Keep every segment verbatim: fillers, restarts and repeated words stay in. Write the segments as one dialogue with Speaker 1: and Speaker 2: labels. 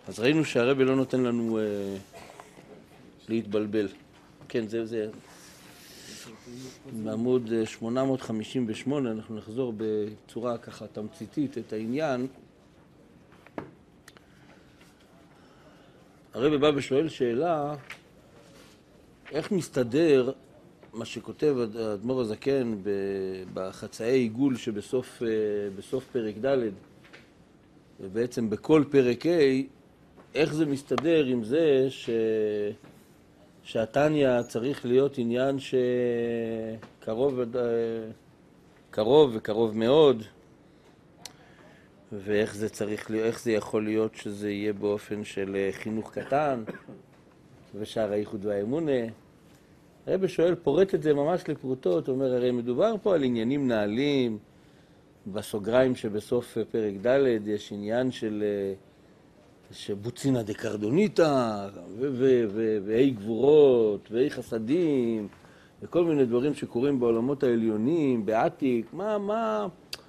Speaker 1: אז ראינו שהרבי לא נותן לנו אה, להתבלבל. כן, זה זה. בעמוד שמונה מאות חמישים ושמונה אנחנו נחזור בצורה ככה תמציתית את העניין. הרבי בא ושואל שאלה, איך מסתדר מה שכותב האדמו"ר הזקן בחצאי עיגול שבסוף בסוף פרק ד' ובעצם בכל פרק ה', איך זה מסתדר עם זה ש... שהתניא צריך להיות עניין שקרוב קרוב וקרוב מאוד, ואיך זה צריך להיות, איך זה יכול להיות שזה יהיה באופן של חינוך קטן ושער הייחוד והאמונה. הרבי שואל, פורט את זה ממש לפרוטות, אומר, הרי מדובר פה על עניינים נעלים, בסוגריים שבסוף פרק ד' יש עניין של שבוצינה דקרדוניתא, ואי גבורות, ואי חסדים, וכל מיני דברים שקורים בעולמות העליונים, בעתיק, מה, מה...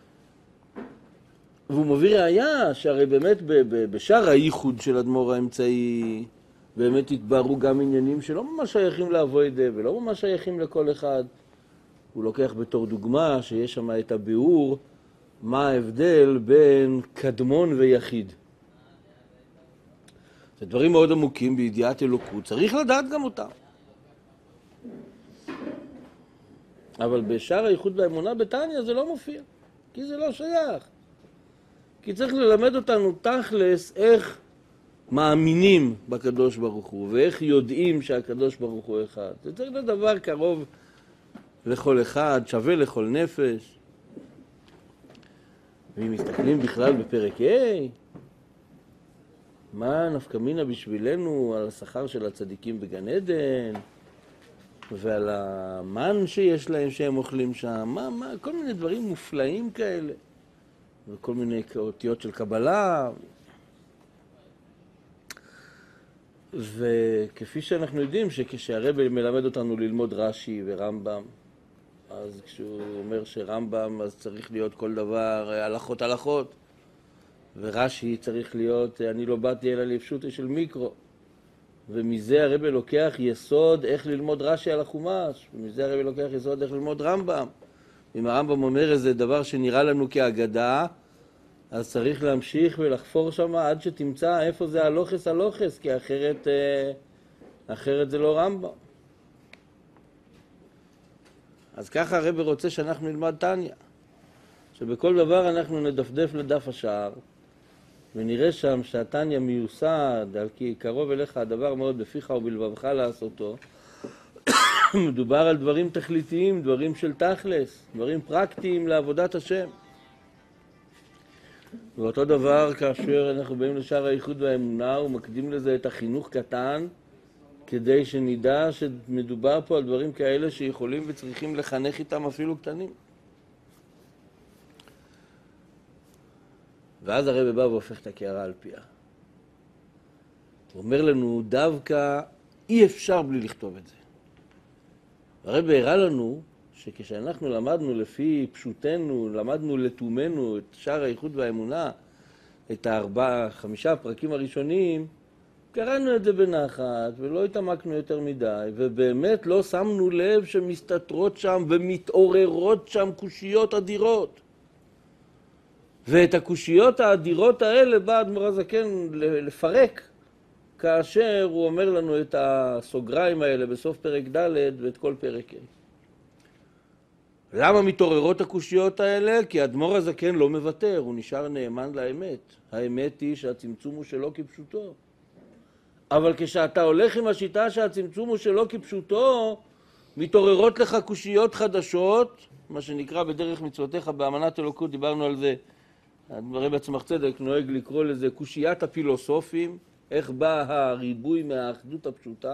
Speaker 1: והוא מביא ראיה שהרי באמת בשאר הייחוד של אדמו"ר האמצעי, באמת התבררו גם עניינים שלא ממש שייכים לאבוידע, ולא ממש שייכים לכל אחד. הוא לוקח בתור דוגמה שיש שם את הביאור, מה ההבדל בין קדמון ויחיד. זה דברים מאוד עמוקים בידיעת אלוקות, צריך לדעת גם אותם. אבל בשאר הייחוד והאמונה בתניא זה לא מופיע, כי זה לא שייך. כי צריך ללמד אותנו תכלס איך מאמינים בקדוש ברוך הוא, ואיך יודעים שהקדוש ברוך הוא אחד. זה צריך להיות דבר קרוב לכל אחד, שווה לכל נפש. ואם מסתכלים בכלל בפרק ה', מה נפקא מינה בשבילנו על השכר של הצדיקים בגן עדן, ועל המן שיש להם שהם אוכלים שם, מה, מה, כל מיני דברים מופלאים כאלה, וכל מיני אותיות של קבלה. וכפי שאנחנו יודעים שכשהרבי מלמד אותנו ללמוד רש"י ורמב"ם, אז כשהוא אומר שרמב"ם אז צריך להיות כל דבר הלכות הלכות, ורש"י צריך להיות אני לא באתי אלא לפשוטו של מיקרו, ומזה הרבי לוקח יסוד איך ללמוד רש"י על החומש, ומזה הרבי לוקח יסוד איך ללמוד רמב"ם. אם הרמב"ם אומר איזה דבר שנראה לנו כאגדה, אז צריך להמשיך ולחפור שם עד שתמצא איפה זה הלוחס הלוחס, כי אחרת, אחרת זה לא רמב"ם. אז ככה הרבי רוצה שאנחנו נלמד תניא, שבכל דבר אנחנו נדפדף לדף השער, ונראה שם שהתניא מיוסד, על כי קרוב אליך הדבר מאוד בפיך ובלבבך לעשותו. מדובר על דברים תכליתיים, דברים של תכלס, דברים פרקטיים לעבודת השם. ואותו דבר כאשר אנחנו באים לשער הייחוד והאמונה, הוא מקדים לזה את החינוך קטן, כדי שנדע שמדובר פה על דברים כאלה שיכולים וצריכים לחנך איתם אפילו קטנים. ואז הרבי בא והופך את הקערה על פיה. הוא אומר לנו, דווקא אי אפשר בלי לכתוב את זה. הרבי הראה לנו שכשאנחנו למדנו לפי פשוטנו, למדנו לתומנו את שער הייחוד והאמונה, את הארבעה, חמישה הפרקים הראשונים, קראנו את זה בנחת ולא התעמקנו יותר מדי, ובאמת לא שמנו לב שמסתתרות שם ומתעוררות שם קושיות אדירות. ואת הקושיות האדירות האלה בא האדמו"ר הזקן לפרק, כאשר הוא אומר לנו את הסוגריים האלה בסוף פרק ד' ואת כל פרק ה'. למה מתעוררות הקושיות האלה? כי האדמו"ר הזקן לא מוותר, הוא נשאר נאמן לאמת. האמת היא שהצמצום הוא שלא כפשוטו. אבל כשאתה הולך עם השיטה שהצמצום הוא שלא כפשוטו, מתעוררות לך קושיות חדשות, מה שנקרא בדרך מצוותיך באמנת אלוקות, דיברנו על זה, הרבי עצמך צדק נוהג לקרוא לזה קושיית הפילוסופים, איך בא הריבוי מהאחדות הפשוטה,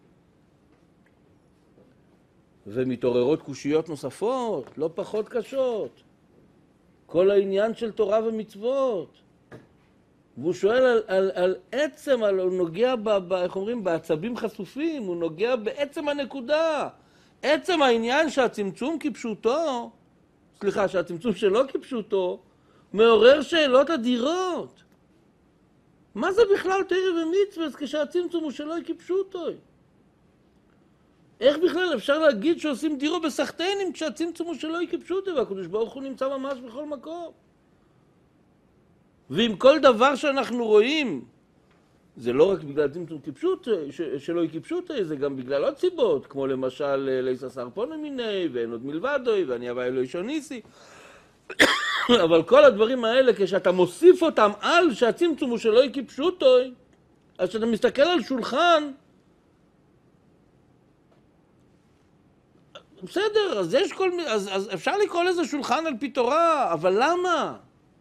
Speaker 1: ומתעוררות קושיות נוספות, לא פחות קשות. כל העניין של תורה ומצוות. והוא שואל על, על, על עצם, על, הוא נוגע, ב, ב, איך אומרים, בעצבים חשופים, הוא נוגע בעצם הנקודה. עצם העניין שהצמצום כפשוטו, סליחה, שהצמצום שלא כפשוטו, מעורר שאלות אדירות. מה זה בכלל תורה ומצווה כשהצמצום הוא שלא ייכיפשו אותו? איך בכלל אפשר להגיד שעושים דירו בסחטנים כשהצמצום הוא שלא ייכיפשו אותו, והקדוש ברוך הוא נמצא ממש בכל מקום? ועם כל דבר שאנחנו רואים, זה לא רק בגלל צמצום כיפשות, שלא ייכיפשות, זה גם בגלל עוד סיבות, כמו למשל ליססר פונה מיני, ואין עוד מלבדוי, ואני אבא אלוהי שוניסי. אבל כל הדברים האלה, כשאתה מוסיף אותם על שהצמצום הוא שלא ייכיפשות, אז כשאתה מסתכל על שולחן, בסדר, אז, יש כל, אז, אז אפשר לקרוא לזה שולחן על פי תורה, אבל למה?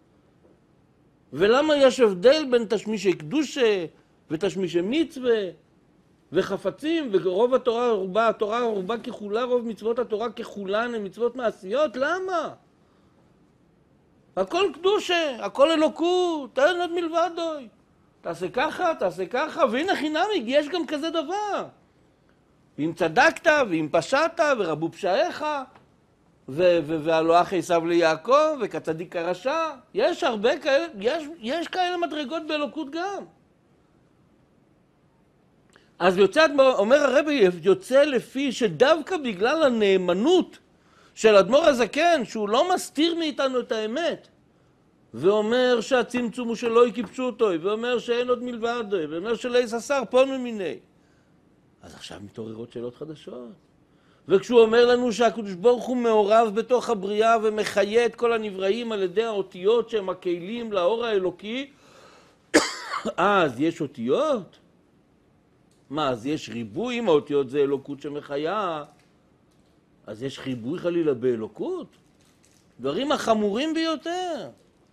Speaker 1: ולמה יש הבדל בין תשמישי קדושה ותשמישי מצווה וחפצים, ורוב התורה רובה, התורה רובה ככולה, רוב מצוות התורה ככולן הן מצוות מעשיות? למה? הכל קדושה, הכל אלוקות, אין עוד מלבדוי. תעשה ככה, תעשה ככה, והנה חינמי, יש גם כזה דבר. ואם צדקת, ואם פשעת, ורבו פשעיך, והלוח עשיו ליעקב, וכצדיק הרשע, יש הרבה כאלה, יש, יש כאלה מדרגות באלוקות גם. אז יוצא, אומר הרבי, יוצא לפי שדווקא בגלל הנאמנות של אדמו"ר הזקן, שהוא לא מסתיר מאיתנו את האמת, ואומר שהצמצום הוא שלא ייכיפשו אותו, ואומר שאין עוד מלבדו, ואומר שליססר פונו מיני. אז עכשיו מתעוררות שאלות חדשות. וכשהוא אומר לנו שהקדוש ברוך הוא מעורב בתוך הבריאה ומחיה את כל הנבראים על ידי האותיות שהם הכלים לאור האלוקי, אז יש אותיות? מה, אז יש ריבוי? אם האותיות זה אלוקות שמחיה, אז יש ריבוי חלילה באלוקות? דברים החמורים ביותר.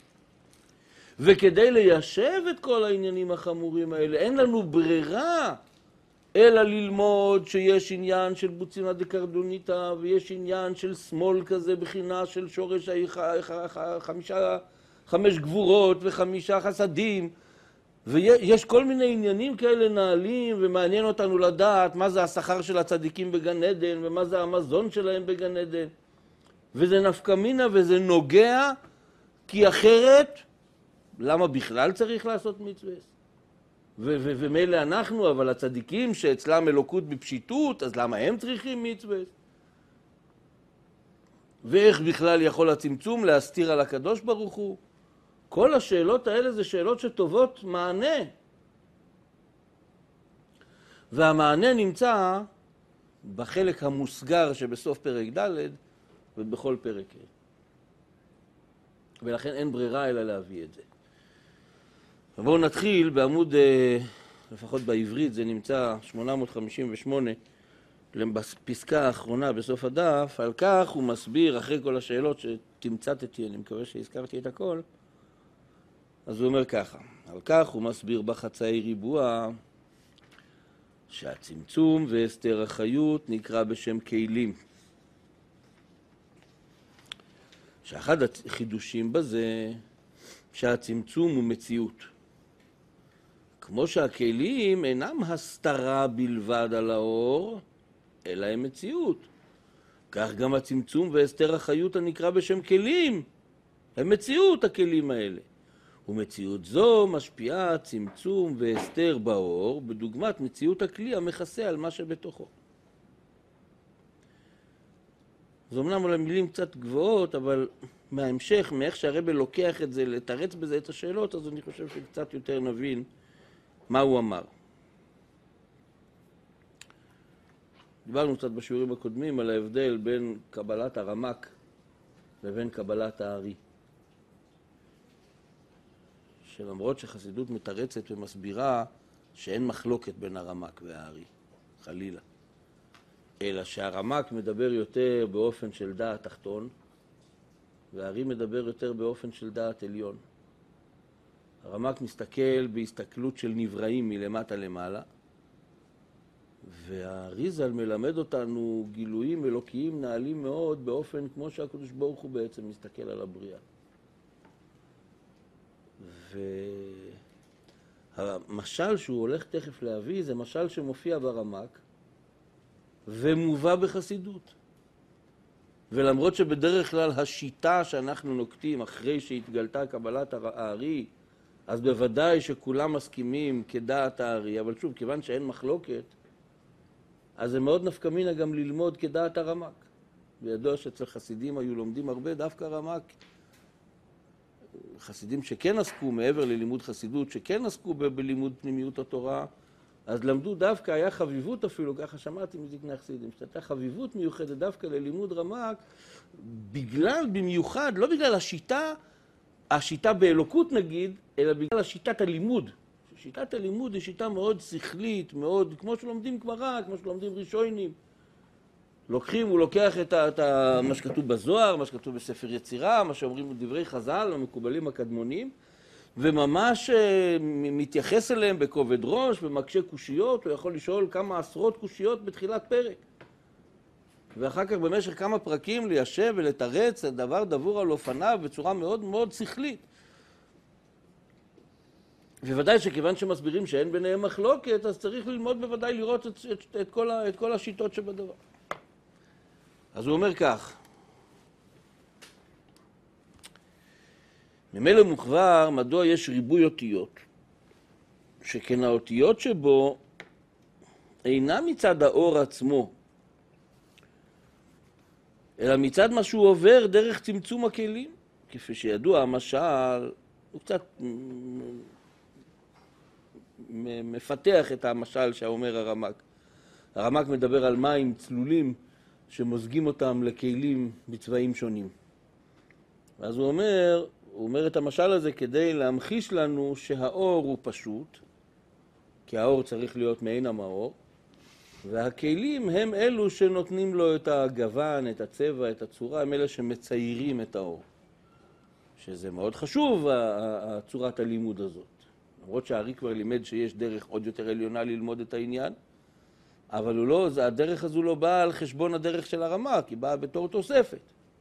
Speaker 1: וכדי ליישב את כל העניינים החמורים האלה, אין לנו ברירה אלא ללמוד שיש עניין של בוצינה דקרדוניתא, ויש עניין של שמאל כזה בחינה של שורש חמישה, חמש גבורות וחמישה חסדים, ויש כל מיני עניינים כאלה נעלים, ומעניין אותנו לדעת מה זה השכר של הצדיקים בגן עדן, ומה זה המזון שלהם בגן עדן. וזה נפקא מינה וזה נוגע, כי אחרת, למה בכלל צריך לעשות מצווה? ומילא אנחנו, אבל הצדיקים שאצלם אלוקות בפשיטות, אז למה הם צריכים מצווה? ואיך בכלל יכול הצמצום להסתיר על הקדוש ברוך הוא? כל השאלות האלה זה שאלות שטובות מענה. והמענה נמצא בחלק המוסגר שבסוף פרק ד' ובכל פרק ה'. ולכן אין ברירה אלא להביא את זה. בואו נתחיל בעמוד, לפחות בעברית, זה נמצא שמונה מאות חמישים ושמונה, בפסקה האחרונה בסוף הדף. על כך הוא מסביר, אחרי כל השאלות שתמצתתי, אני מקווה שהזכרתי את הכל, אז הוא אומר ככה, על כך הוא מסביר בחצאי ריבוע, שהצמצום והסתר החיות נקרא בשם כלים. שאחד החידושים בזה, שהצמצום הוא מציאות. כמו שהכלים אינם הסתרה בלבד על האור, אלא הם מציאות. כך גם הצמצום והסתר החיות הנקרא בשם כלים, הם מציאות הכלים האלה. ומציאות זו משפיעה צמצום והסתר באור, בדוגמת מציאות הכלי המכסה על מה שבתוכו. זו אמנם על המילים קצת גבוהות, אבל מההמשך, מאיך שהרבי לוקח את זה, לתרץ בזה את השאלות, אז אני חושב שקצת יותר נבין מה הוא אמר. דיברנו קצת בשיעורים הקודמים על ההבדל בין קבלת הרמק לבין קבלת הארי. שלמרות שחסידות מתרצת ומסבירה שאין מחלוקת בין הרמק והארי, חלילה. אלא שהרמק מדבר יותר באופן של דעת תחתון, והארי מדבר יותר באופן של דעת עליון. הרמק מסתכל בהסתכלות של נבראים מלמטה למעלה, והאריז"ל מלמד אותנו גילויים אלוקיים נעלים מאוד באופן כמו שהקדוש ברוך הוא בעצם מסתכל על הבריאה. והמשל שהוא הולך תכף להביא זה משל שמופיע ברמק ומובא בחסידות. ולמרות שבדרך כלל השיטה שאנחנו נוקטים אחרי שהתגלתה קבלת הארי אז בוודאי שכולם מסכימים כדעת הארי, אבל שוב, כיוון שאין מחלוקת, אז זה מאוד נפקא מינה גם ללמוד כדעת הרמ"ק. וידוע שאצל חסידים היו לומדים הרבה דווקא רמ"ק. חסידים שכן עסקו מעבר ללימוד חסידות, שכן עסקו ב- בלימוד פנימיות התורה, אז למדו דווקא, היה חביבות אפילו, ככה שמעתי מזקני החסידים, שהייתה חביבות מיוחדת דווקא ללימוד רמ"ק, בגלל במיוחד, לא בגלל השיטה, השיטה באלוקות נגיד, אלא בגלל השיטת הלימוד. שיטת הלימוד היא שיטה מאוד שכלית, מאוד, כמו שלומדים גמרא, כמו שלומדים ראשונים. לוקחים, הוא לוקח את, ה, את ה, מה שכתוב בזוהר, מה שכתוב בספר יצירה, מה שאומרים דברי חז"ל, המקובלים הקדמונים, וממש מתייחס אליהם בכובד ראש ומקשה קושיות, הוא יכול לשאול כמה עשרות קושיות בתחילת פרק. ואחר כך במשך כמה פרקים ליישב ולתרץ את דבר דבור על אופניו בצורה מאוד מאוד שכלית. ובוודאי שכיוון שמסבירים שאין ביניהם מחלוקת, אז צריך ללמוד בוודאי לראות את, את, את, כל, ה, את כל השיטות שבדבר. אז הוא אומר כך, ממילא מוכבר מדוע יש ריבוי אותיות, שכן האותיות שבו אינה מצד האור עצמו, אלא מצד מה שהוא עובר דרך צמצום הכלים. כפי שידוע, המשל, הוא קצת מפתח את המשל שאומר הרמ"ק. הרמ"ק מדבר על מים צלולים שמוזגים אותם לכלים בצבעים שונים. אז הוא אומר, הוא אומר את המשל הזה כדי להמחיש לנו שהאור הוא פשוט, כי האור צריך להיות מעין המאור, והכלים הם אלו שנותנים לו את הגוון, את הצבע, את הצורה, הם אלה שמציירים את האור. שזה מאוד חשוב, הצורת הלימוד הזאת. למרות שהארי כבר לימד שיש דרך עוד יותר עליונה ללמוד את העניין, אבל הוא לא, הדרך הזו לא באה על חשבון הדרך של הרמ"ק, היא באה בתור תוספת.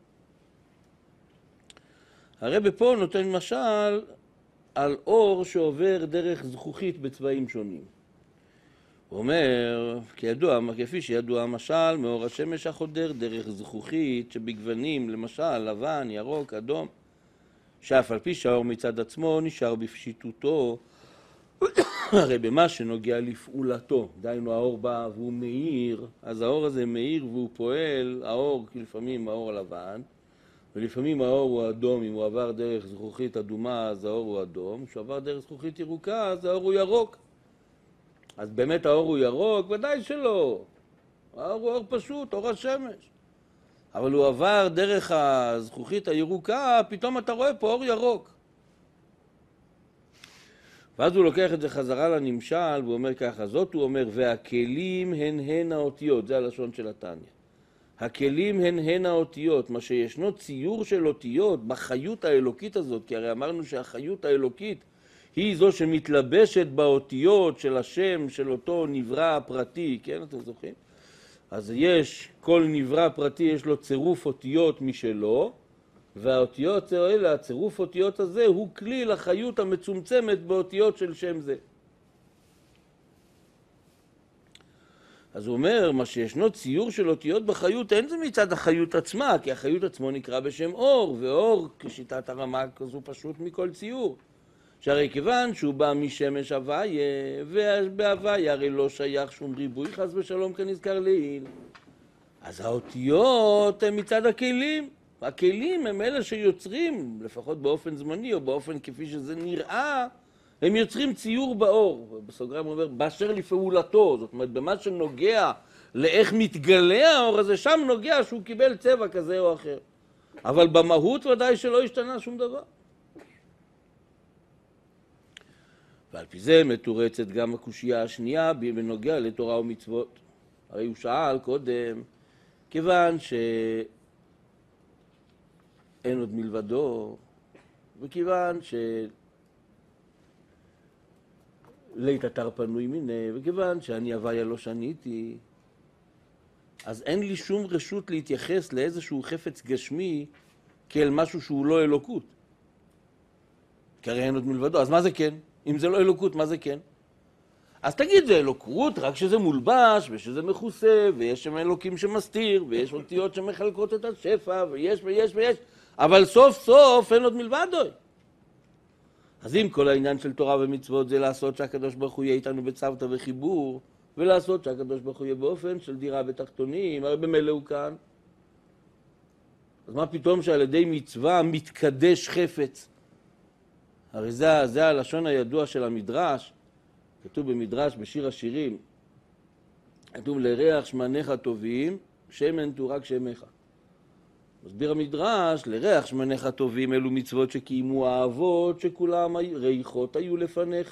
Speaker 1: הרב פה נותן משל על אור שעובר דרך זכוכית בצבעים שונים. הוא אומר, כידוע, כפי שידוע המשל, מאור השמש החודר דרך זכוכית שבגוונים, למשל, לבן, ירוק, אדום, שאף על פי שהאור מצד עצמו נשאר בפשיטותו, הרי במה שנוגע לפעולתו, דיינו האור בא והוא מאיר, אז האור הזה מאיר והוא פועל, האור לפעמים האור לבן, ולפעמים האור הוא אדום, אם הוא עבר דרך זכוכית אדומה אז האור הוא אדום, כשהוא עבר דרך זכוכית ירוקה אז האור הוא ירוק. אז באמת האור הוא ירוק? ודאי שלא. האור הוא אור פשוט, אור השמש. אבל הוא עבר דרך הזכוכית הירוקה, פתאום אתה רואה פה אור ירוק. ואז הוא לוקח את זה חזרה לנמשל, והוא אומר ככה, זאת הוא אומר, והכלים הן הן האותיות, זה הלשון של התניא. הכלים הן הן האותיות, מה שישנו ציור של אותיות בחיות האלוקית הזאת, כי הרי אמרנו שהחיות האלוקית היא זו שמתלבשת באותיות של השם, של אותו נברא פרטי, כן, אתם זוכרים? אז יש, כל נברא פרטי יש לו צירוף אותיות משלו, והאותיות האלה, הצירוף אותיות הזה, הוא כלי לחיות המצומצמת באותיות של שם זה. אז הוא אומר, מה שישנו ציור של אותיות בחיות, אין זה מצד החיות עצמה, כי החיות עצמו נקרא בשם אור, ואור, כשיטת הרמ"ק, אז הוא פשוט מכל ציור. שהרי כיוון שהוא בא משמש הוויה, ובהוויה הרי לא שייך שום ריבוי, חס ושלום כנזכר לעיל. אז האותיות הן מצד הכלים. הכלים הם אלה שיוצרים, לפחות באופן זמני או באופן כפי שזה נראה, הם יוצרים ציור באור. בסוגריים הוא אומר, באשר לפעולתו, זאת אומרת, במה שנוגע לאיך מתגלה האור הזה, שם נוגע שהוא קיבל צבע כזה או אחר. אבל במהות ודאי שלא השתנה שום דבר. ועל פי זה מתורצת גם הקושייה השנייה בנוגע לתורה ומצוות. הרי הוא שאל קודם, כיוון שאין עוד מלבדו, וכיוון ש... לית אתר פנוי מיני, וכיוון שאני הוויה לא שניתי, אז אין לי שום רשות להתייחס לאיזשהו חפץ גשמי כאל משהו שהוא לא אלוקות. כי הרי אין עוד מלבדו, אז מה זה כן? אם זה לא אלוקות, מה זה כן? אז תגיד, זה אלוקות רק שזה מולבש ושזה מכוסה, ויש שם אלוקים שמסתיר, ויש אותיות שמחלקות את השפע, ויש ויש ויש, אבל סוף סוף אין עוד מלבדו. אז אם כל העניין של תורה ומצוות זה לעשות שהקדוש ברוך הוא יהיה איתנו בצוותא וחיבור, ולעשות שהקדוש ברוך הוא יהיה באופן של דירה בתחתונים, הרי במילא הוא כאן. אז מה פתאום שעל ידי מצווה מתקדש חפץ? הרי זה, זה הלשון הידוע של המדרש, כתוב במדרש בשיר השירים, כתוב לריח שמניך טובים, שמן תורק שמך. מסביר המדרש, לריח שמניך טובים אלו מצוות שקיימו האבות, שכולם ריחות היו לפניך.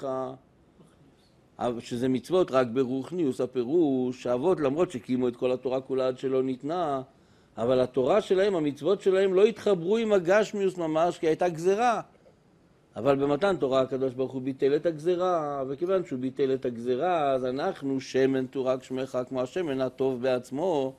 Speaker 1: שזה מצוות רק ברוחניוס הפירוש, האבות למרות שקיימו את כל התורה כולה עד שלא ניתנה, אבל התורה שלהם, המצוות שלהם לא התחברו עם הגשמיוס ממש, כי הייתה גזרה. אבל במתן תורה הקדוש ברוך הוא ביטל את הגזרה, וכיוון שהוא ביטל את הגזרה, אז אנחנו שמן תורק שמך כמו השמן הטוב בעצמו.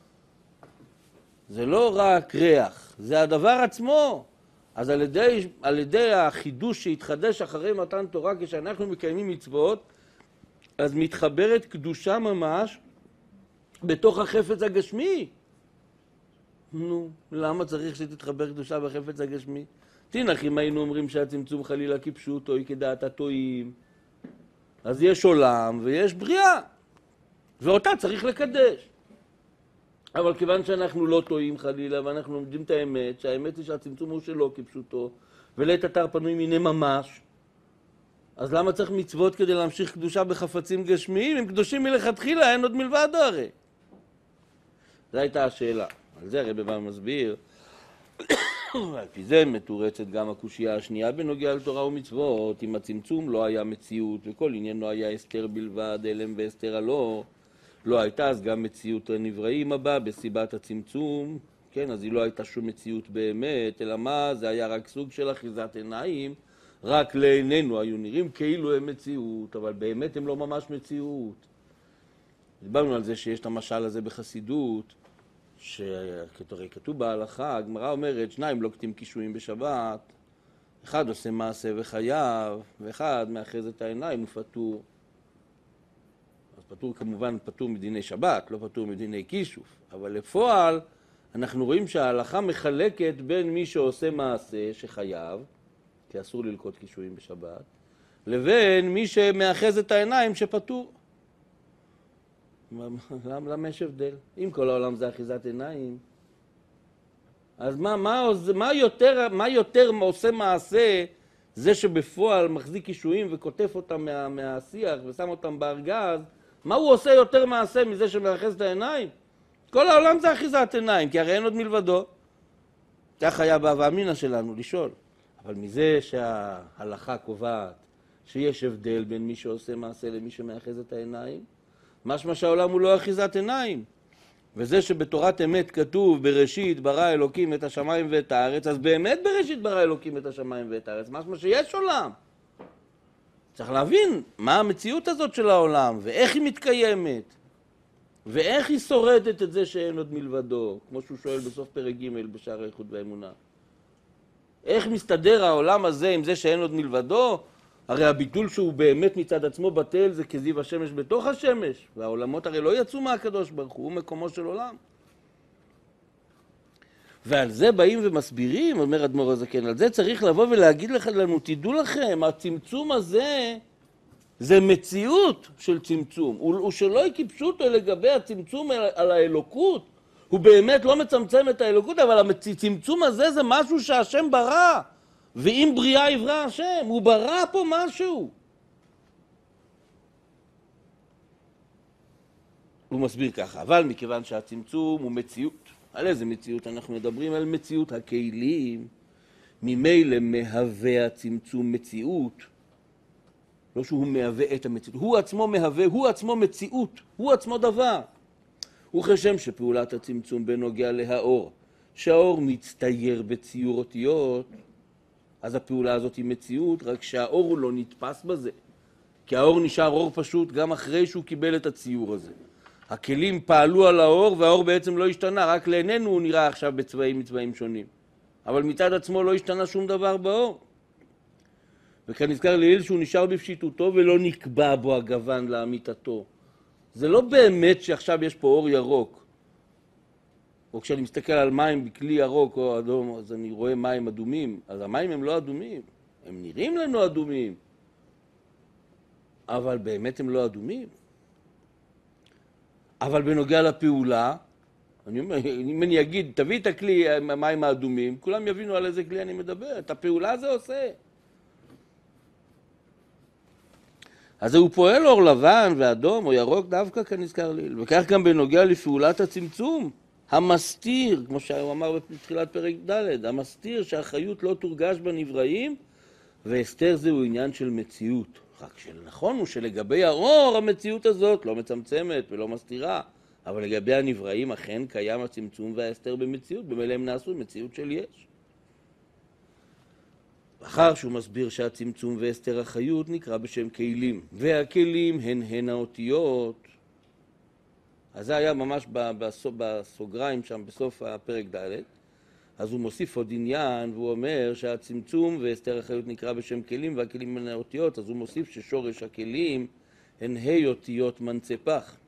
Speaker 1: זה לא רק ריח, זה הדבר עצמו. אז על ידי, על ידי החידוש שהתחדש אחרי מתן תורה, כשאנחנו מקיימים מצוות, אז מתחברת קדושה ממש בתוך החפץ הגשמי. נו, למה צריך שתתחבר קדושה בחפץ הגשמי? תנח, אם היינו אומרים שהצמצום חלילה כפשוטו היא כדעת הטועים, אז יש עולם ויש בריאה, ואותה צריך לקדש. אבל כיוון שאנחנו לא טועים חלילה, ואנחנו לומדים את האמת, שהאמת היא שהצמצום הוא שלא כפשוטו, ולית אתר פנוי מיני ממש, אז למה צריך מצוות כדי להמשיך קדושה בחפצים גשמיים? אם קדושים מלכתחילה, אין עוד מלבדו הרי. זו הייתה השאלה. על זה הרב בא מסביר. על פי זה מתורצת גם הקושייה השנייה בנוגע לתורה ומצוות. אם הצמצום לא היה מציאות, וכל עניין לא היה אסתר בלבד, אלם ואסתר הלא, לא הייתה אז גם מציאות הנבראים הבא בסיבת הצמצום. כן, אז היא לא הייתה שום מציאות באמת, אלא מה? זה היה רק סוג של אחיזת עיניים. רק לעינינו היו נראים כאילו הם מציאות, אבל באמת הם לא ממש מציאות. דיברנו על זה שיש את המשל הזה בחסידות, שכתוב בהלכה, הגמרא אומרת, שניים לוקטים קישואים בשבת, אחד עושה מעשה וחייב, ואחד מאחז את העיניים ופטור. אז פטור כמובן פטור מדיני שבת, לא פטור מדיני קישוף, אבל לפועל אנחנו רואים שההלכה מחלקת בין מי שעושה מעשה שחייב, כי אסור ללקוט קישואים בשבת, לבין מי שמאחז את העיניים שפטור. למה, למה יש הבדל? אם כל העולם זה אחיזת עיניים, אז מה, מה, מה, יותר, מה יותר עושה מעשה זה שבפועל מחזיק קישואים וכותף אותם מה, מהשיח ושם אותם בארגז? מה הוא עושה יותר מעשה מזה שמאחז את העיניים? כל העולם זה אחיזת עיניים, כי הרי אין עוד מלבדו. כך היה בהווה אמינא שלנו לשאול. אבל מזה שההלכה קובעת שיש הבדל בין מי שעושה מעשה למי שמאחז את העיניים, משמע שהעולם הוא לא אחיזת עיניים. וזה שבתורת אמת כתוב בראשית ברא אלוקים את השמיים ואת הארץ, אז באמת בראשית ברא אלוקים את השמיים ואת הארץ, משמע שיש עולם. צריך להבין מה המציאות הזאת של העולם, ואיך היא מתקיימת, ואיך היא שורדת את זה שאין עוד מלבדו, כמו שהוא שואל בסוף פרק ג' בשער האיחוד והאמונה. איך מסתדר העולם הזה עם זה שאין עוד מלבדו? הרי הביטול שהוא באמת מצד עצמו בטל זה כזיו השמש בתוך השמש, והעולמות הרי לא יצאו מהקדוש ברוך הוא, הוא מקומו של עולם. ועל זה באים ומסבירים, אומר אדמו"ר הזקן, על זה צריך לבוא ולהגיד לך לנו, תדעו לכם, הצמצום הזה זה מציאות של צמצום, הוא שלא כפשוטו לגבי הצמצום על האלוקות, הוא באמת לא מצמצם את האלוקות, אבל הצמצום הזה זה משהו שהשם ברא, ואם בריאה יברא השם, הוא ברא פה משהו. הוא מסביר ככה, אבל מכיוון שהצמצום הוא מציאות, על איזה מציאות אנחנו מדברים? על מציאות הכלים, ממילא מהווה הצמצום מציאות, לא שהוא מהווה את המציאות, הוא עצמו מהווה, הוא עצמו מציאות, הוא עצמו דבר. וכשם שפעולת הצמצום בנוגע להאור, שהאור מצטייר בציור אותיות, אז הפעולה הזאת היא מציאות, רק שהאור הוא לא נתפס בזה. כי האור נשאר אור פשוט גם אחרי שהוא קיבל את הציור הזה. הכלים פעלו על האור והאור בעצם לא השתנה, רק לעינינו הוא נראה עכשיו בצבעים מצבעים שונים. אבל מצד עצמו לא השתנה שום דבר באור. וכאן נזכר לעיל שהוא נשאר בפשיטותו ולא נקבע בו הגוון לאמיתתו. זה לא באמת שעכשיו יש פה אור ירוק. או כשאני מסתכל על מים בכלי ירוק או אדום, אז אני רואה מים אדומים. אז המים הם לא אדומים. הם נראים לנו אדומים, אבל באמת הם לא אדומים. אבל בנוגע לפעולה, אני אומר, אם אני אגיד, תביא את הכלי המים האדומים, כולם יבינו על איזה כלי אני מדבר, את הפעולה זה עושה. אז הוא פועל אור לבן ואדום או ירוק דווקא כנזכר ליל. וכך גם בנוגע לפעולת הצמצום, המסתיר, כמו שהוא אמר בתחילת פרק ד', המסתיר שהחיות לא תורגש בנבראים, והסתר זהו עניין של מציאות. רק שנכון הוא שלגבי האור המציאות הזאת לא מצמצמת ולא מסתירה, אבל לגבי הנבראים אכן קיים הצמצום וההסתר במציאות, במילא הם נעשו מציאות של יש. אחר שהוא מסביר שהצמצום והסתר החיות נקרא בשם כלים, והכלים הן הן האותיות. אז זה היה ממש בסוגריים שם בסוף הפרק ד'. אז הוא מוסיף עוד עניין והוא אומר שהצמצום והסתר החיות נקרא בשם כלים והכלים הן האותיות. אז הוא מוסיף ששורש הכלים הן ה' אותיות מנצפח.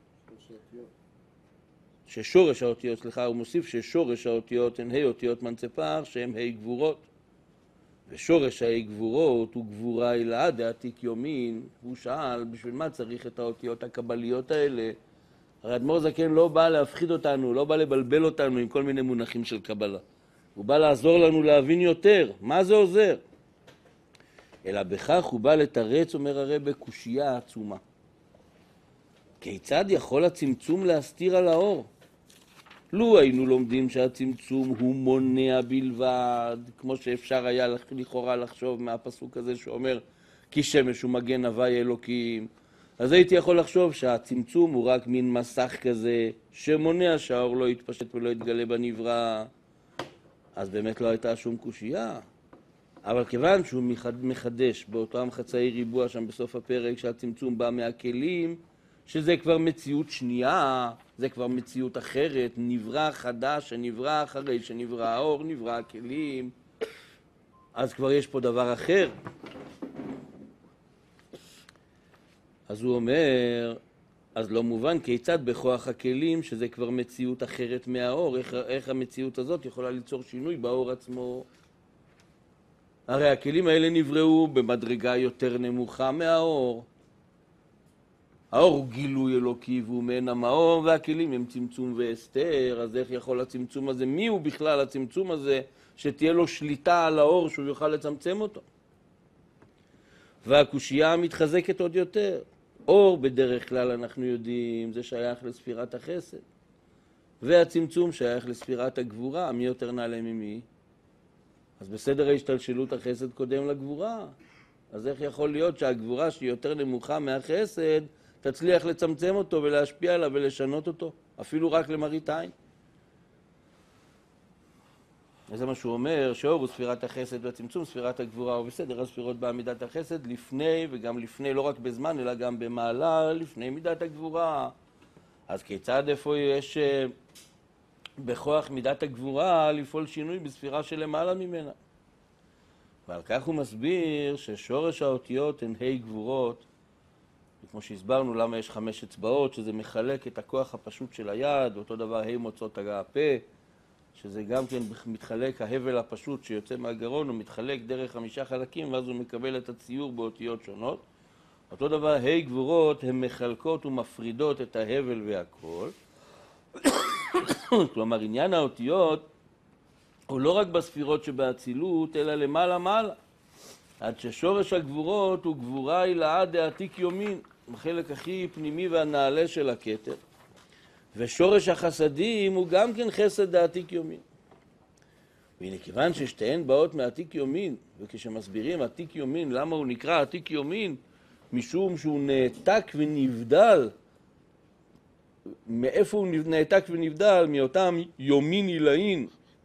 Speaker 1: ששורש האותיות, סליחה, הוא מוסיף ששורש האותיות הן ה' אותיות מנצפח שהן ה' גבורות. ושורש הה' גבורות הוא גבורה אלאה דעתיק יומין. הוא שאל בשביל מה צריך את האותיות הקבליות האלה. הרי אדמו"ר זקן לא בא להפחיד אותנו, לא בא לבלבל אותנו עם כל מיני מונחים של קבלה. הוא בא לעזור לנו להבין יותר. מה זה עוזר? אלא בכך הוא בא לתרץ, אומר הרב, בקושייה עצומה. כיצד יכול הצמצום להסתיר על האור? לו היינו לומדים שהצמצום הוא מונע בלבד, כמו שאפשר היה לכאורה לחשוב מהפסוק הזה שאומר כי שמש הוא מגן הווי אלוקים, אז הייתי יכול לחשוב שהצמצום הוא רק מין מסך כזה שמונע שהאור לא יתפשט ולא יתגלה בנברא. אז באמת לא הייתה שום קושייה. אבל כיוון שהוא מחדש באותם חצאי ריבוע שם בסוף הפרק שהצמצום בא מהכלים, שזה כבר מציאות שנייה, זה כבר מציאות אחרת, נברא חדש שנברא אחרי שנברא האור, נברא הכלים, אז כבר יש פה דבר אחר. אז הוא אומר, אז לא מובן כיצד בכוח הכלים, שזה כבר מציאות אחרת מהאור, איך, איך המציאות הזאת יכולה ליצור שינוי באור עצמו. הרי הכלים האלה נבראו במדרגה יותר נמוכה מהאור. האור הוא גילוי אלוקי והוא מעין המאור, והכלים הם צמצום והסתר. אז איך יכול הצמצום הזה, מי הוא בכלל הצמצום הזה, שתהיה לו שליטה על האור שהוא יוכל לצמצם אותו? והקושייה מתחזקת עוד יותר. אור בדרך כלל אנחנו יודעים זה שייך לספירת החסד, והצמצום שייך לספירת הגבורה. מי יותר נעלה ממי? אז בסדר ההשתלשלות החסד קודם לגבורה. אז איך יכול להיות שהגבורה שהיא יותר נמוכה מהחסד תצליח לצמצם אותו ולהשפיע עליו ולשנות אותו, אפילו רק למראית עין? וזה מה שהוא אומר, שאור הוא ספירת החסד והצמצום ספירת הגבורה, ובסדר הספירות בעמידת החסד לפני וגם לפני, לא רק בזמן אלא גם במעלה, לפני מידת הגבורה. אז כיצד איפה יש בכוח מידת הגבורה לפעול שינוי בספירה שלמעלה ממנה? ועל כך הוא מסביר ששורש האותיות הן ה' גבורות, כמו שהסברנו למה יש חמש אצבעות, שזה מחלק את הכוח הפשוט של היד, ואותו דבר ה' מוצאות הפה, שזה גם כן מתחלק, ההבל הפשוט שיוצא מהגרון, הוא מתחלק דרך חמישה חלקים, ואז הוא מקבל את הציור באותיות שונות. אותו דבר ה' גבורות, הן מחלקות ומפרידות את ההבל והכל. כלומר, עניין האותיות הוא לא רק בספירות שבאצילות, אלא למעלה מעלה. עד ששורש הגבורות הוא גבורה אלאה דעתיק יומין, בחלק הכי פנימי והנעלה של הכתר. ושורש החסדים הוא גם כן חסד דעתיק יומין. והנה, כיוון ששתיהן באות מעתיק יומין, וכשמסבירים עתיק יומין, למה הוא נקרא עתיק יומין? משום שהוא נעתק ונבדל. מאיפה הוא נעתק ונבדל? מאותם יומין עילאין.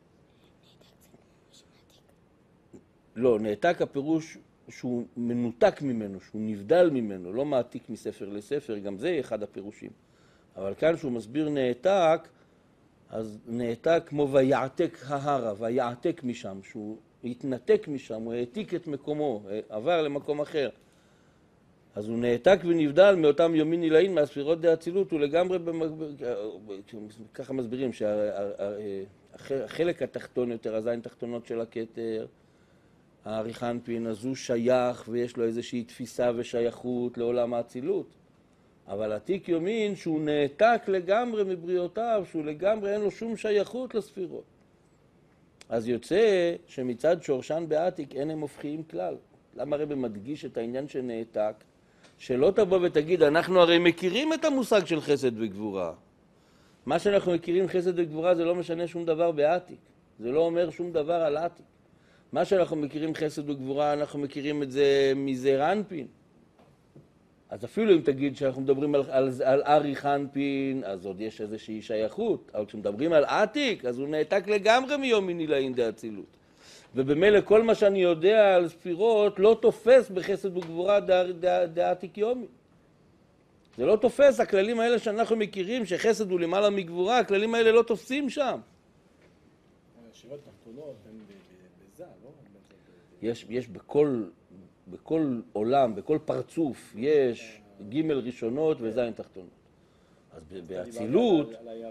Speaker 1: לא, נעתק הפירוש שהוא מנותק ממנו, שהוא נבדל ממנו, לא מעתיק מספר לספר, גם זה אחד הפירושים. אבל כאן שהוא מסביר נעתק, אז נעתק כמו ויעתק ההרה, ויעתק משם, שהוא התנתק משם, הוא העתיק את מקומו, עבר למקום אחר. אז הוא נעתק ונבדל מאותם יומין עילאין, מהספירות דאצילות, הוא לגמרי, ככה מסבירים, שהחלק התחתון יותר, הזין תחתונות של הכתר, האריך אנפין, אז הוא שייך ויש לו איזושהי תפיסה ושייכות לעולם האצילות. אבל עתיק יומין שהוא נעתק לגמרי מבריאותיו, שהוא לגמרי אין לו שום שייכות לספירות. אז יוצא שמצד שורשן בעתיק אין הם הופכיים כלל. למה הרב מדגיש את העניין שנעתק? שלא תבוא ותגיד, אנחנו הרי מכירים את המושג של חסד וגבורה. מה שאנחנו מכירים חסד וגבורה זה לא משנה שום דבר בעתיק. זה לא אומר שום דבר על עתיק. מה שאנחנו מכירים חסד וגבורה, אנחנו מכירים את זה מזעיר אנפין. אז אפילו אם תגיד שאנחנו מדברים על, על, על אריך אנפין, אז עוד יש איזושהי שייכות. אבל כשמדברים על עתיק, אז הוא נעתק לגמרי מיום מיני לעין דאצילות. ובמילא כל מה שאני יודע על ספירות לא תופס בחסד וגבורה דעתיק יומי. זה לא תופס, הכללים האלה שאנחנו מכירים, שחסד הוא למעלה מגבורה, הכללים האלה לא תופסים שם.
Speaker 2: השירות תחתונות הן בזה, לא?
Speaker 1: יש, יש בכל, בכל עולם, בכל פרצוף, יש ג' ראשונות וזין תחתונות. אז באצילות,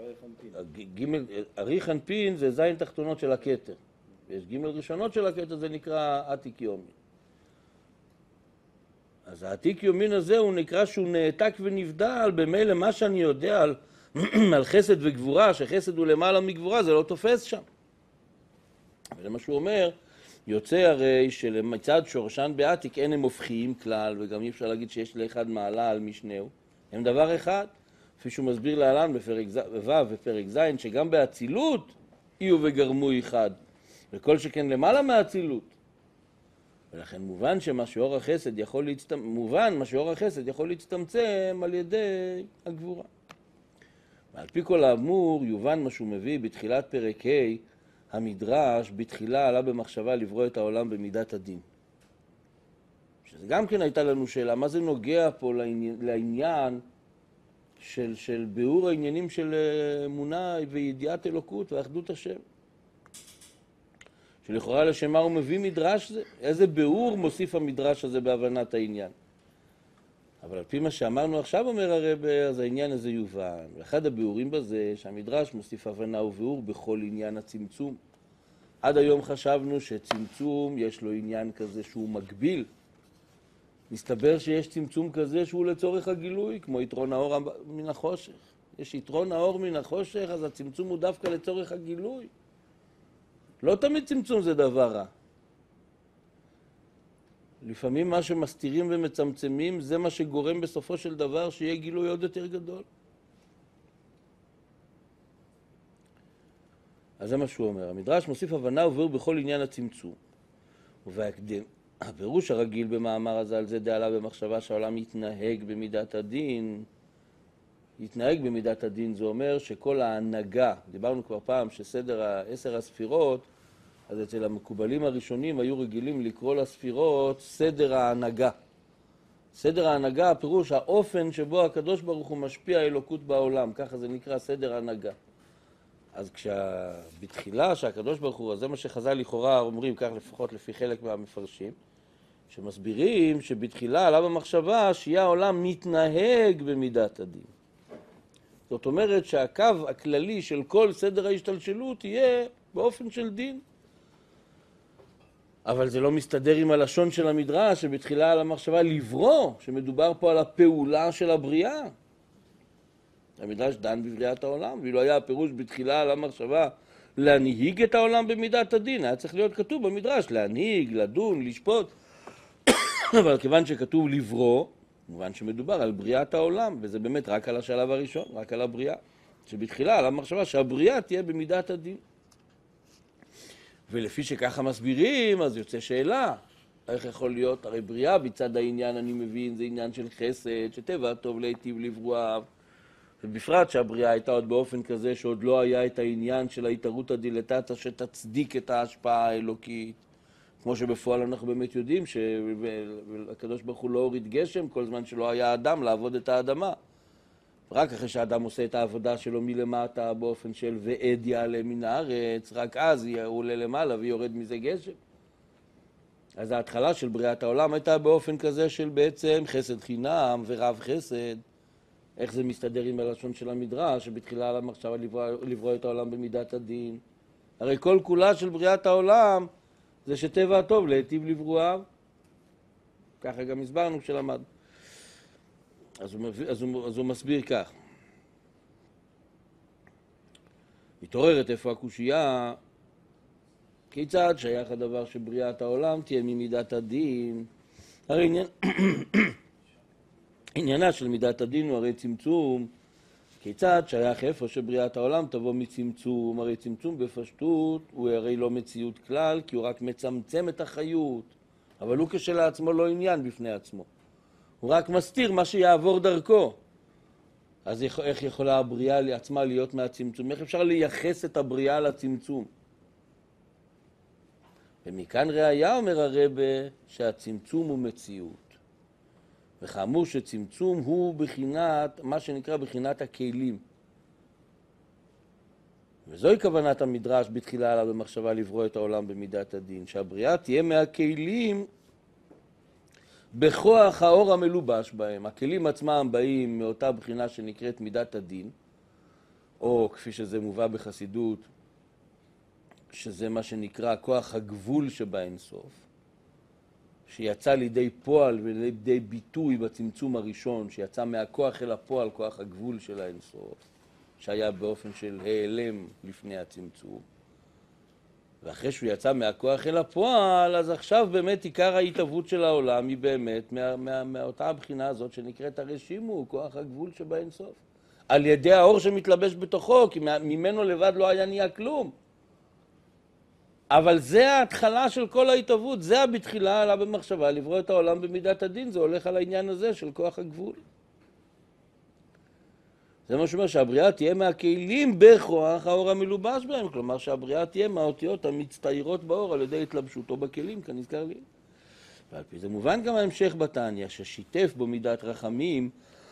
Speaker 1: אריך אנפין זה זין תחתונות של הכתר. ויש ג' ראשונות של הכתר, זה נקרא עתיק יומין. אז העתיק יומין הזה הוא נקרא שהוא נעתק ונבדל, במילא מה שאני יודע על, על חסד וגבורה, שחסד הוא למעלה מגבורה, זה לא תופס שם. וזה מה שהוא אומר, יוצא הרי שלמצד שורשן בעתיק אין הם הופכיים כלל, וגם אי אפשר להגיד שיש לאחד מעלה על משנהו. הם דבר אחד, כפי שהוא מסביר להלן בפרק ו' ופרק ז', שגם באצילות יהיו וגרמו אחד, וכל שכן למעלה מהאצילות. ולכן מובן שמה שאור החסד יכול להצטמצם, מובן מה שאור החסד יכול להצטמצם על ידי הגבורה. ועל פי כל האמור יובן מה שהוא מביא בתחילת פרק ה', המדרש בתחילה עלה במחשבה לברוא את העולם במידת הדין. שזה גם כן הייתה לנו שאלה, מה זה נוגע פה לעניין, לעניין של, של ביאור העניינים של אמונה וידיעת אלוקות ואחדות השם. שלכאורה לשם מה הוא מביא מדרש זה? איזה ביאור מוסיף המדרש הזה בהבנת העניין? אבל על פי מה שאמרנו עכשיו אומר הרב, אז העניין הזה יובן. ואחד הביאורים בזה שהמדרש מוסיף הבנה וביאור בכל עניין הצמצום. עד היום חשבנו שצמצום יש לו עניין כזה שהוא מגביל. מסתבר שיש צמצום כזה שהוא לצורך הגילוי, כמו יתרון האור מן החושך. יש יתרון האור מן החושך, אז הצמצום הוא דווקא לצורך הגילוי. לא תמיד צמצום זה דבר רע. לפעמים מה שמסתירים ומצמצמים זה מה שגורם בסופו של דבר שיהיה גילוי עוד יותר גדול. אז זה מה שהוא אומר. המדרש מוסיף הבנה וביאור בכל עניין הצמצום. ובהקדם, הפירוש הרגיל במאמר הזה על זה דעלה במחשבה שהעולם יתנהג במידת הדין. יתנהג במידת הדין זה אומר שכל ההנהגה, דיברנו כבר פעם שסדר העשר הספירות, אז אצל המקובלים הראשונים היו רגילים לקרוא לספירות סדר ההנהגה. סדר ההנהגה, הפירוש האופן שבו הקדוש ברוך הוא משפיע האלוקות בעולם, ככה זה נקרא סדר ההנהגה. אז כשבתחילה שהקדוש ברוך הוא, אז זה מה שחז"ל לכאורה אומרים, כך לפחות לפי חלק מהמפרשים, שמסבירים שבתחילה עלה במחשבה שיהיה העולם מתנהג במידת הדין. זאת אומרת שהקו הכללי של כל סדר ההשתלשלות יהיה באופן של דין. אבל זה לא מסתדר עם הלשון של המדרש שבתחילה על המחשבה לברוא, שמדובר פה על הפעולה של הבריאה. המדרש דן בבריאת העולם, ואילו היה הפירוש בתחילה על המחשבה להנהיג את העולם במידת הדין, היה צריך להיות כתוב במדרש, להנהיג, לדון, לשפוט. אבל כיוון שכתוב לברוא, מובן שמדובר על בריאת העולם, וזה באמת רק על השלב הראשון, רק על הבריאה. שבתחילה על המחשבה שהבריאה תהיה במידת הדין. ולפי שככה מסבירים, אז יוצא שאלה, איך יכול להיות? הרי בריאה בצד העניין, אני מבין, זה עניין של חסד, שטבע טוב להיטיב לברואיו. ובפרט שהבריאה הייתה עוד באופן כזה שעוד לא היה את העניין של ההתערותא דילתתא שתצדיק את ההשפעה האלוקית. כמו שבפועל אנחנו באמת יודעים שהקדוש ברוך הוא לא הוריד גשם כל זמן שלא היה אדם לעבוד את האדמה. רק אחרי שהאדם עושה את העבודה שלו מלמטה באופן של ועד יעלה מן הארץ, רק אז הוא עולה למעלה ויורד מזה גשם. אז ההתחלה של בריאת העולם הייתה באופן כזה של בעצם חסד חינם ורב חסד. איך זה מסתדר עם הלשון של המדרש, שבתחילה על המחשבה לברוא, לברוא את העולם במידת הדין. הרי כל כולה של בריאת העולם זה שטבע הטוב להיטיב לברואיו. ככה גם הסברנו כשלמד. אז הוא, אז הוא, אז הוא מסביר כך. מתעוררת איפה הקושייה, כיצד שייך הדבר שבריאת העולם תהיה ממידת הדין? הרי עניין, עניינה של מידת הדין הוא הרי צמצום. כיצד שייך איפה שבריאת העולם תבוא מצמצום? הרי צמצום בפשטות הוא הרי לא מציאות כלל, כי הוא רק מצמצם את החיות. אבל הוא כשלעצמו לא עניין בפני עצמו. הוא רק מסתיר מה שיעבור דרכו. אז איך יכולה הבריאה לעצמה להיות מהצמצום? איך אפשר לייחס את הבריאה לצמצום? ומכאן ראיה אומר הרב שהצמצום הוא מציאות. וכאמור שצמצום הוא בחינת, מה שנקרא בחינת הכלים. וזוהי כוונת המדרש בתחילה עליו במחשבה לברוא את העולם במידת הדין. שהבריאה תהיה מהכלים בכוח האור המלובש בהם. הכלים עצמם באים מאותה בחינה שנקראת מידת הדין, או כפי שזה מובא בחסידות, שזה מה שנקרא כוח הגבול שבאין סוף, שיצא לידי פועל ולידי ביטוי בצמצום הראשון, שיצא מהכוח אל הפועל, כוח הגבול של האין סוף, שהיה באופן של העלם לפני הצמצום. ואחרי שהוא יצא מהכוח אל הפועל, אז עכשיו באמת עיקר ההתהוות של העולם היא באמת מה, מה, מאותה הבחינה הזאת שנקראת הרשימו, כוח הגבול שבאין סוף. על ידי האור שמתלבש בתוכו, כי ממנו לבד לא היה נהיה כלום. אבל זה ההתחלה של כל ההתהוות, זה הבתחילה עלה במחשבה, לברוא את העולם במידת הדין, זה הולך על העניין הזה של כוח הגבול. זה מה שאומר שהבריאה תהיה מהכלים בכוח האור המלובש בהם, כלומר שהבריאה תהיה מהאותיות המצטיירות באור על ידי התלבשותו בכלים, כנזכר לי. ועל פי זה מובן גם ההמשך בתניא, ששיתף בו מידת רחמים,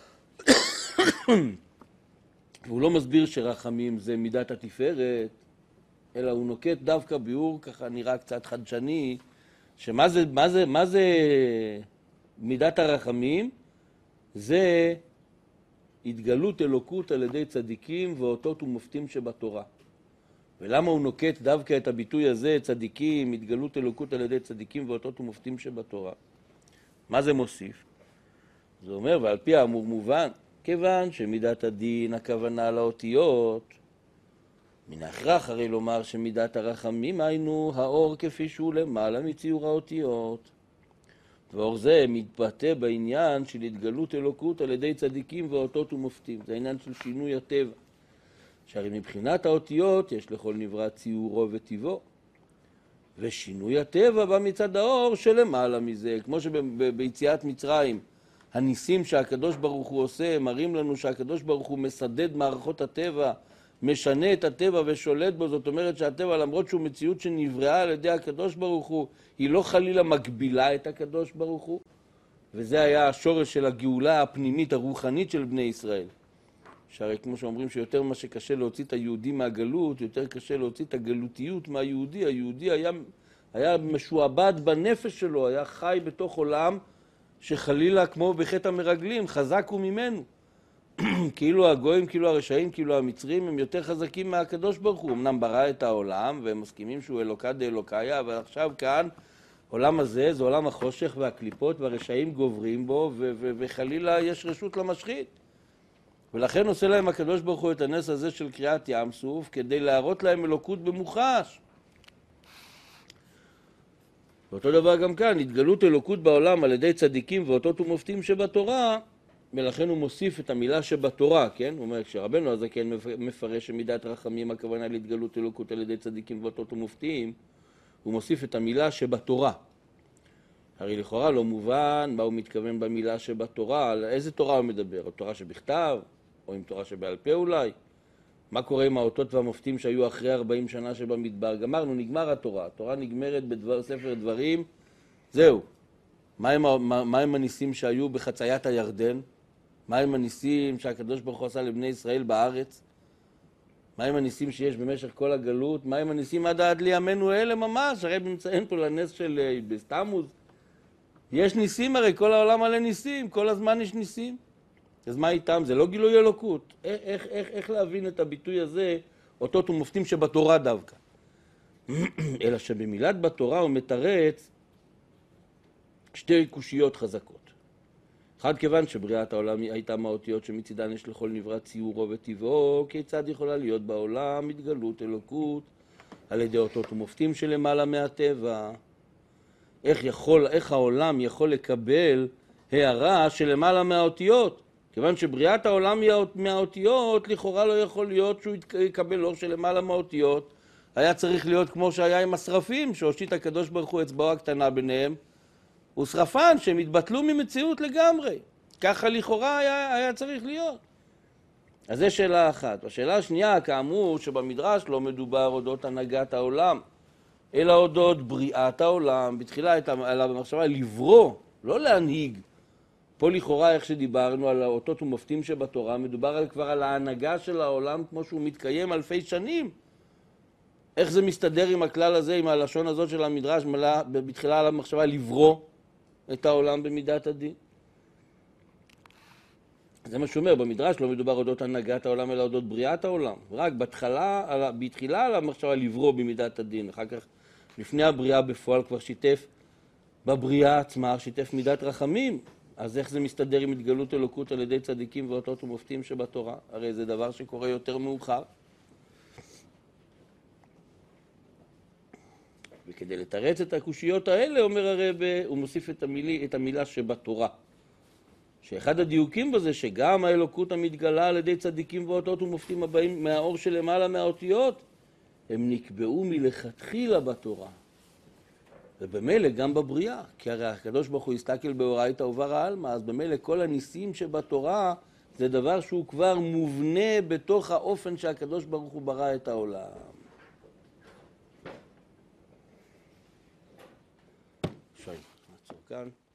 Speaker 1: והוא לא מסביר שרחמים זה מידת התפארת, אלא הוא נוקט דווקא ביאור ככה נראה קצת חדשני, שמה זה, מה זה, מה זה מידת הרחמים? זה התגלות אלוקות על ידי צדיקים ואותות ומופתים שבתורה. ולמה הוא נוקט דווקא את הביטוי הזה, צדיקים, התגלות אלוקות על ידי צדיקים ואותות ומופתים שבתורה? מה זה מוסיף? זה אומר, ועל פי האמור מובן, כיוון שמידת הדין הכוונה לאותיות, מן ההכרח הרי לומר שמידת הרחמים היינו האור כפי שהוא למעלה מציור האותיות. ואור זה מתבטא בעניין של התגלות אלוקות על ידי צדיקים ואותות ומופתים. זה העניין של שינוי הטבע. שהרי מבחינת האותיות יש לכל נברא ציורו וטבעו. ושינוי הטבע בא מצד האור שלמעלה מזה. כמו שביציאת מצרים, הניסים שהקדוש ברוך הוא עושה, מראים לנו שהקדוש ברוך הוא מסדד מערכות הטבע, משנה את הטבע ושולט בו. זאת אומרת שהטבע, למרות שהוא מציאות שנבראה על ידי הקדוש ברוך הוא, היא לא חלילה מגבילה את הקדוש ברוך הוא. וזה היה השורש של הגאולה הפנימית הרוחנית של בני ישראל. שהרי כמו שאומרים שיותר מה שקשה להוציא את היהודי מהגלות, יותר קשה להוציא את הגלותיות מהיהודי. היהודי היה, היה משועבד בנפש שלו, היה חי בתוך עולם שחלילה כמו בחטא המרגלים, חזק הוא ממנו. כאילו הגויים, כאילו הרשעים, כאילו המצרים, הם יותר חזקים מהקדוש ברוך הוא. אמנם ברא את העולם, והם מסכימים שהוא אלוקה דאלוקיה, אבל עכשיו כאן, עולם הזה, זה עולם החושך והקליפות, והרשעים גוברים בו, ו- ו- וחלילה יש רשות למשחית. ולכן עושה להם הקדוש ברוך הוא את הנס הזה של קריאת ים סוף, כדי להראות להם אלוקות במוחש. ואותו דבר גם כאן, התגלות אלוקות בעולם על ידי צדיקים ואותות ומופתים שבתורה, ולכן הוא מוסיף את המילה שבתורה, כן? הוא אומר, כשרבנו הזקן מפרש שמידת רחמים הכוונה להתגלות אלוקות על ידי צדיקים ואותות ומופתים, הוא מוסיף את המילה שבתורה. הרי לכאורה לא מובן מה הוא מתכוון במילה שבתורה, על איזה תורה הוא מדבר? התורה שבכתב, או עם תורה שבעל פה אולי? מה קורה עם האותות והמופתים שהיו אחרי ארבעים שנה שבמדבר? גמרנו, נגמר התורה. התורה נגמרת בספר דברים, זהו. מה הם, מה, מה הם הניסים שהיו בחציית הירדן? מה הם הניסים שהקדוש ברוך הוא עשה לבני ישראל בארץ? מה הם הניסים שיש במשך כל הגלות? מה הם הניסים עד עד לימינו אלה ממש? הרי נמצאים פה לנס של תמוז. יש ניסים הרי, כל העולם מלא ניסים, כל הזמן יש ניסים. אז מה איתם? זה לא גילוי אלוקות. איך, איך, איך, איך להבין את הביטוי הזה, אותות ומופתים שבתורה דווקא? אלא שבמילת בתורה הוא מתרץ שתי קושיות חזקות. אחד, כיוון שבריאת העולם הייתה מהאותיות שמצידן יש לכל נברא ציורו וטבעו, כיצד יכולה להיות בעולם התגלות אלוקות על ידי אותות ומופתים שלמעלה מהטבע? איך יכול, איך העולם יכול לקבל הערה שלמעלה מהאותיות? כיוון שבריאת העולם מהאותיות, לכאורה לא יכול להיות שהוא יקבל אור שלמעלה מהאותיות. היה צריך להיות כמו שהיה עם השרפים, שהושיט הקדוש ברוך הוא אצבעו הקטנה ביניהם, ושרפן שהם התבטלו ממציאות לגמרי. ככה לכאורה היה, היה צריך להיות. אז זו שאלה אחת. השאלה השנייה, כאמור, שבמדרש לא מדובר אודות הנהגת העולם, אלא אודות בריאת העולם. בתחילה הייתה עלה במחשבה לברוא, לא להנהיג. פה לכאורה, איך שדיברנו על האותות ומופתים שבתורה, מדובר על, כבר על ההנהגה של העולם כמו שהוא מתקיים אלפי שנים. איך זה מסתדר עם הכלל הזה, עם הלשון הזאת של המדרש, מלא, בתחילה על המחשבה לברוא את העולם במידת הדין? זה מה שאומר, במדרש לא מדובר אודות הנהגת העולם, אלא אודות בריאת העולם. רק בתחילה, בתחילה על המחשבה לברוא במידת הדין. אחר כך, לפני הבריאה בפועל כבר שיתף בבריאה עצמה, שיתף מידת רחמים. אז איך זה מסתדר עם התגלות אלוקות על ידי צדיקים ואותות ומופתים שבתורה? הרי זה דבר שקורה יותר מאוחר. וכדי לתרץ את הקושיות האלה, אומר הרב, הוא מוסיף את המילה, את המילה שבתורה. שאחד הדיוקים בזה שגם האלוקות המתגלה על ידי צדיקים ואותות ומופתים הבאים מהאור שלמעלה מהאותיות, הם נקבעו מלכתחילה בתורה. ובמילא גם בבריאה, כי הרי הקדוש ברוך הוא הסתכל באורייתא וברא עלמא, אז במילא כל הניסים שבתורה זה דבר שהוא כבר מובנה בתוך האופן שהקדוש ברוך הוא ברא את העולם. שי, נעצור כאן.